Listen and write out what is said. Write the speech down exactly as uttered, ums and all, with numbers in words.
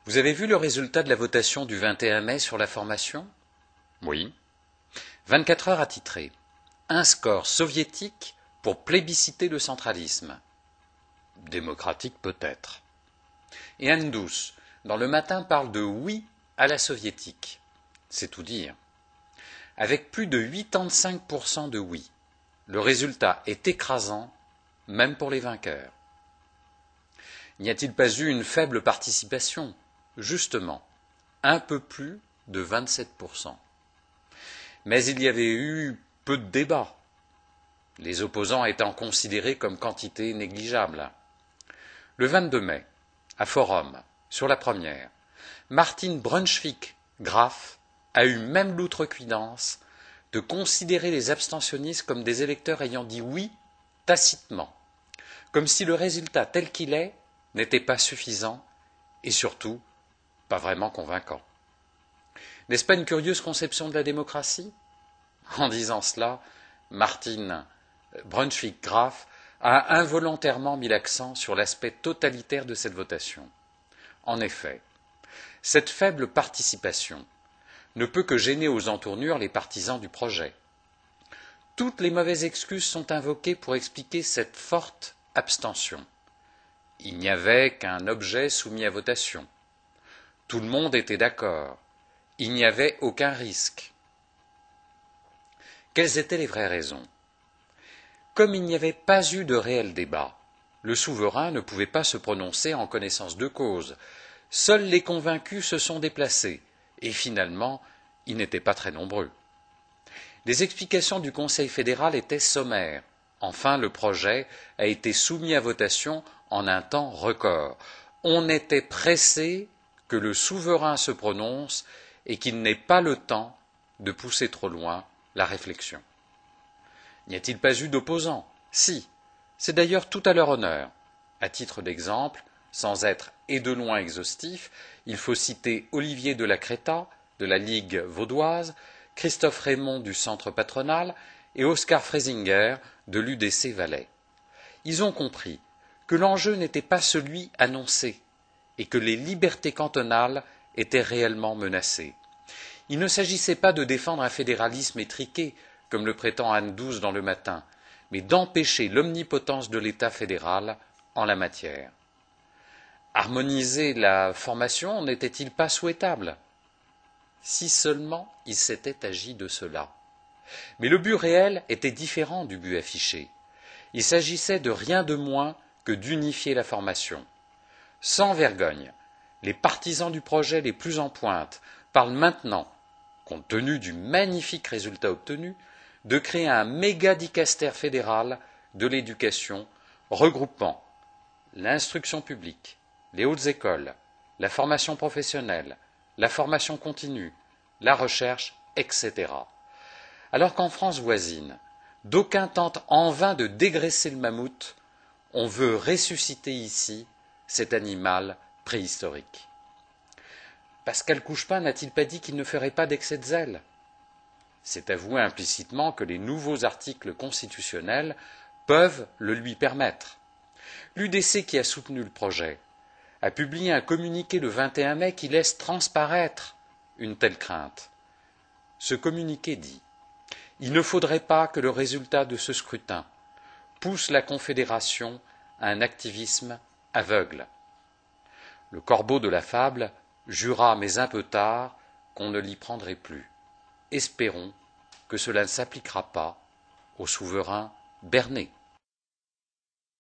Vous avez vu le résultat de la votation du vingt et un mai sur la formation? Oui. vingt-quatre heures attitrées. Un score soviétique pour plébisciter le centralisme. Démocratique peut-être. Et Anne Douce, dans le matin, parle de oui à la soviétique. C'est tout dire. Avec plus de quatre-vingt-quinze pour cent de oui, le résultat est écrasant, même pour les vainqueurs. N'y a-t-il pas eu une faible participation? Justement, un peu plus de vingt-sept pour cent. Mais il y avait eu peu de débats, les opposants étant considérés comme quantité négligeable. Le vingt-deux mai, à Forum, sur la première, Martine Brunschvicg-Graf a eu même l'outrecuidance de considérer les abstentionnistes comme des électeurs ayant dit oui tacitement, comme si le résultat tel qu'il est n'était pas suffisant et surtout pas vraiment convaincant. N'est-ce pas une curieuse conception de la démocratie? En disant cela, Martine Brunschvicg-Graf a involontairement mis l'accent sur l'aspect totalitaire de cette votation. En effet, cette faible participation ne peut que gêner aux entournures les partisans du projet. Toutes les mauvaises excuses sont invoquées pour expliquer cette forte abstention. Il n'y avait qu'un objet soumis à votation. Tout le monde était d'accord. Il n'y avait aucun risque. Quelles étaient les vraies raisons? Comme il n'y avait pas eu de réel débat, le souverain ne pouvait pas se prononcer en connaissance de cause. Seuls les convaincus se sont déplacés, et finalement, ils n'étaient pas très nombreux. Les explications du Conseil fédéral étaient sommaires. Enfin, le projet a été soumis à votation en un temps record. On était pressé que le souverain se prononce et qu'il n'ait pas le temps de pousser trop loin la réflexion. N'y a-t-il pas eu d'opposants? Si. C'est d'ailleurs tout à leur honneur. À titre d'exemple, sans être et de loin exhaustif, il faut citer Olivier de la Créta, de la Ligue vaudoise, Christophe Raymond du Centre patronal et Oskar Freisinger de l'U D C Valais. Ils ont compris que l'enjeu n'était pas celui annoncé et que les libertés cantonales étaient réellement menacées. Il ne s'agissait pas de défendre un fédéralisme étriqué, comme le prétend Anne Douce dans le matin, mais d'empêcher l'omnipotence de l'État fédéral en la matière. Harmoniser la formation n'était-il pas souhaitable? Si seulement il s'était agi de cela. Mais le but réel était différent du but affiché. Il s'agissait de rien de moins que d'unifier la formation. Sans vergogne, les partisans du projet les plus en pointe parlent maintenant, compte tenu du magnifique résultat obtenu, de créer un méga dicaster fédéral de l'éducation regroupant l'instruction publique, les hautes écoles, la formation professionnelle, la formation continue, la recherche, et cetera. Alors qu'en France voisine, d'aucuns tentent en vain de dégraisser le mammouth, on veut ressusciter ici cet animal préhistorique. Pascal Couchepin n'a-t-il pas dit qu'il ne ferait pas d'excès de zèle? C'est avouer implicitement que les nouveaux articles constitutionnels peuvent le lui permettre. L'U D C, qui a soutenu le projet, a publié un communiqué le vingt et un mai qui laisse transparaître une telle crainte. Ce communiqué dit « Il ne faudrait pas que le résultat de ce scrutin pousse la Confédération à un activisme aveugle. » Le corbeau de la fable jura, mais un peu tard, qu'on ne l'y prendrait plus. Espérons que cela ne s'appliquera pas au souverain berné.